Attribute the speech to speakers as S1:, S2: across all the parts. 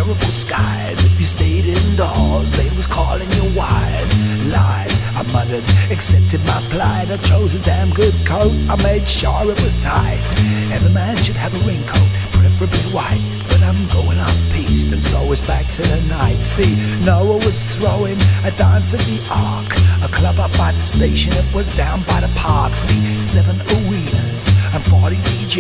S1: terrible skies. If you stayed indoors, they was calling you wise. Lies, I muttered, accepted my plight. I chose a damn good coat, I made sure it was tight. Every man should have a raincoat, preferably white. But I'm going off piste, and so it's back to the night. See, Noah was throwing a dance at the Ark, a club up by the station, it was down by the park. See, 7 arenas and 40 DJ,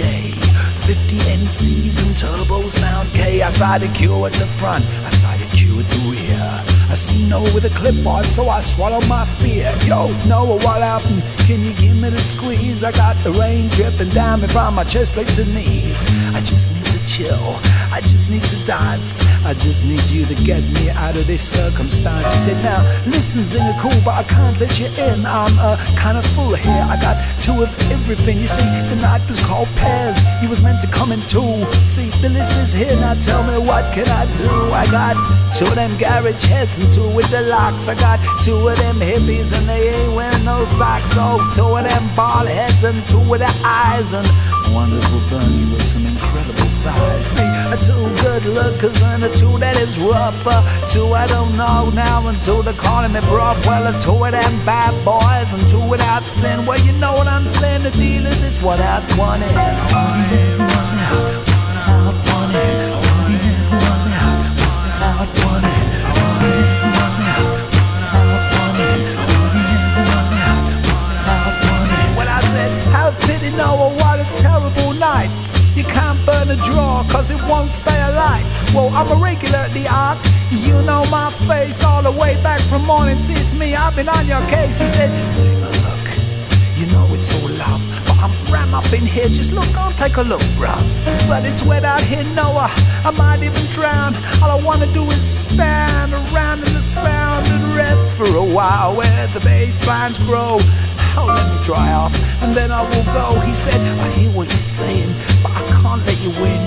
S1: 50 MCs and turbo sound K. I sided Q at the front, I sided Q at the rear. I see Noah with a clipboard, so I swallowed my fear. Yo, Noah, what happened? Can you give me the squeeze? I got the rain dripping down me from my chest plate to knees. I just need to chill, I just need to dance. I just need you to get me out of this circumstance. He said, now, listen, Zinger, cool, but I can't let you in. I'm kind of full here, I got 2 of everything. You see, the night was called Pairs, you was meant to come in 2. See, the list is here, now tell me what can I do? I got 2 of them garage heads and 2 with the locks. I got 2 of them hippies and they ain't wearing no socks. Oh, 2 of them bald heads and 2 with the eyes, and wonderful bunny with some incredible thighs. See, 2 good lookers and 2 that is rougher. 2 I don't know now and 2 they're calling me bruv. Well, 2 of them bad boys and 2 without sin. Well, you know what I'm saying, the deal is it's 1 out, 1 in. 1 in, 1 out, 1 out, 1 in. 1 in, 1 out, 1 out, 1 in. 1 in, 1 out, 1 out, 1 in. 1 in, 1 out, 1 out, 1 in. Well, I said, have pity, Noah, what a terrible night. You can't burn a drawer cause it won't stay alight. Well, I'm a regular at the Ark, you know my face all the way back from morning. See, it's me, I've been on your case. He said, Zinger, look, you know it's all love, but I'm ram up in here, just look, I'll take a look, bruv. But it's wet out here, Noah, I might even drown. All I wanna do is stand around in the sound and rest for a while where the bass lines grow. Oh, let me dry off, and then I will go. He said, I hear what you're saying, but I can't let you win.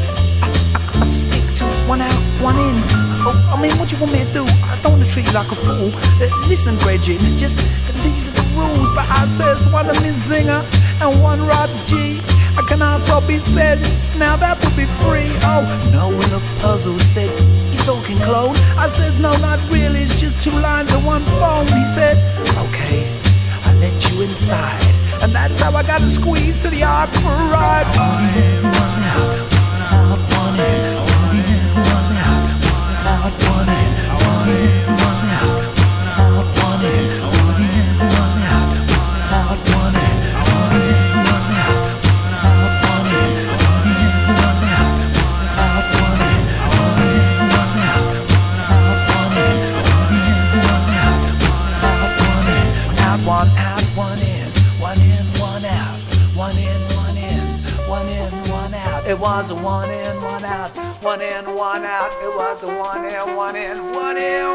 S1: I stick to 1 out, 1 in. Oh, I mean, what you want me to do? I don't want to treat you like a fool. Listen, Bridget, just these are the rules. But I says 1 of me Zinger and 1 Rob's G. I can also be said, now that would be free. Oh, no, in a puzzle, he said, you talking clone? I says, no, not really, it's just 2 lines and 1 phone. He said, okay, let you inside, and that's how I got to squeeze to the Ark for a ride. 1 in, 1 out, 1 out, 1 in. 1 in, 1 out, 1 out, 1 in. 1 in, 1 out, 1 out, 1 in. 1 in, 1 out, 1 out, 1 in. 1 in, 1 out, 1 out, 1 in. 1 in, 1 out, 1 out, 1 in. 1 in, 1 out, 1 out, 1 in. 1 in, 1 out, 1 out, 1 in. Out, 1 out, 1 in. 1 in, 1 out. 1 in, 1 in. 1 in, 1 out. It was a 1 in, 1 out. 1 in, 1 out. It was a 1 in, 1 in. 1 in,